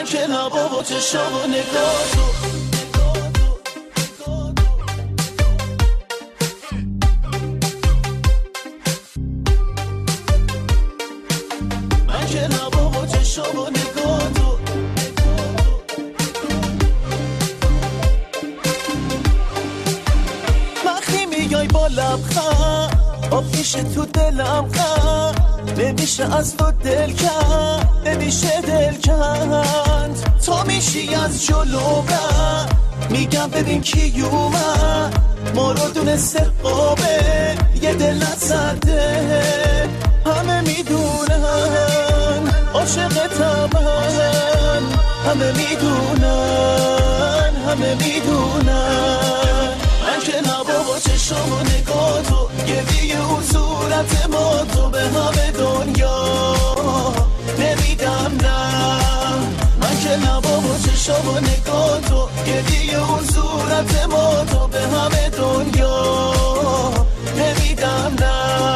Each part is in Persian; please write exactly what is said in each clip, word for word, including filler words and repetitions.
من که لبا و چشم و نگاه تو من که لبا و چشم و نگاه تو وقتی میای با لبخند آب میشه تو دلم خند نمیشه از تو دل کند نمیشه دل کند تو میشی از جلو من میگم ببین کی اومد ما رو دونسته قابه یه دل نزده همه میدونن عاشقتم من همه میدونن همه میدونن من که نبا و چشم و نگاه تو گریه و صورت ما تو به همه دنیا نمیدم نه من که نبا و چشم و نگاه تو گریه و صورت ما تو به همه دنیا نمیدم نه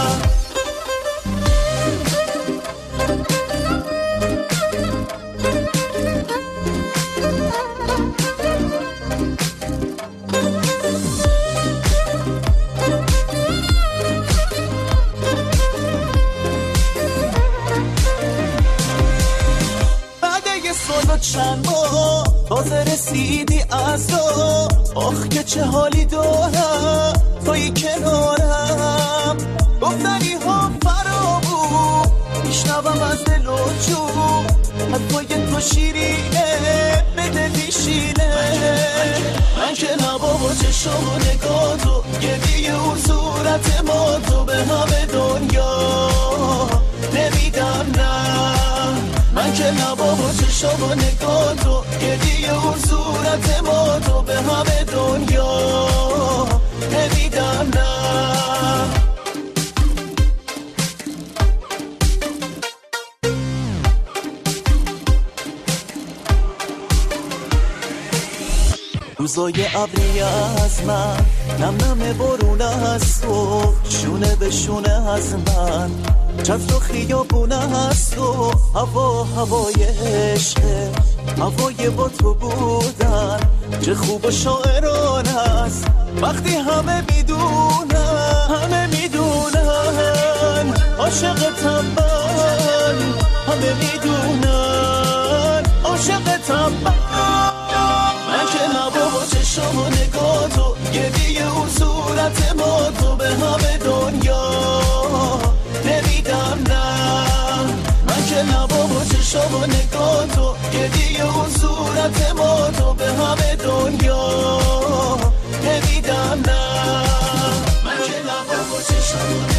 چند ماه تازه رسیدی از تو آخ که چه حالی دارم توی کنارم گفتنی ها فرامون میشنوم از دل و جون حتی تو شیرینه به دل میشینه من که نبا و چشم و نگاه تو گریه و صورت ما تو به همه دنیا نمیدم نه من که نبا و چشم و نگاه تو گریه و صورت ما تو به همه دنیا نمیدم نه روزای ابری از من نم نم بارونه از تو شونه به شونه از من چتر و خیابونه از تو هوا هوای عشقه هوای با تو بودن چه خوب و شاعران است وقتی همه میدونن همه میدونن عاشقتم من همه میدونن عاشقتم من من که نبا و چشم و نگاه تو گریه و صورت ما تو به همه دنیا نمیدم نه من که نبا و چشم و نگاه تو گریه و صورت ما تو به همه دنیا نمیدم نه من که نبا و چشم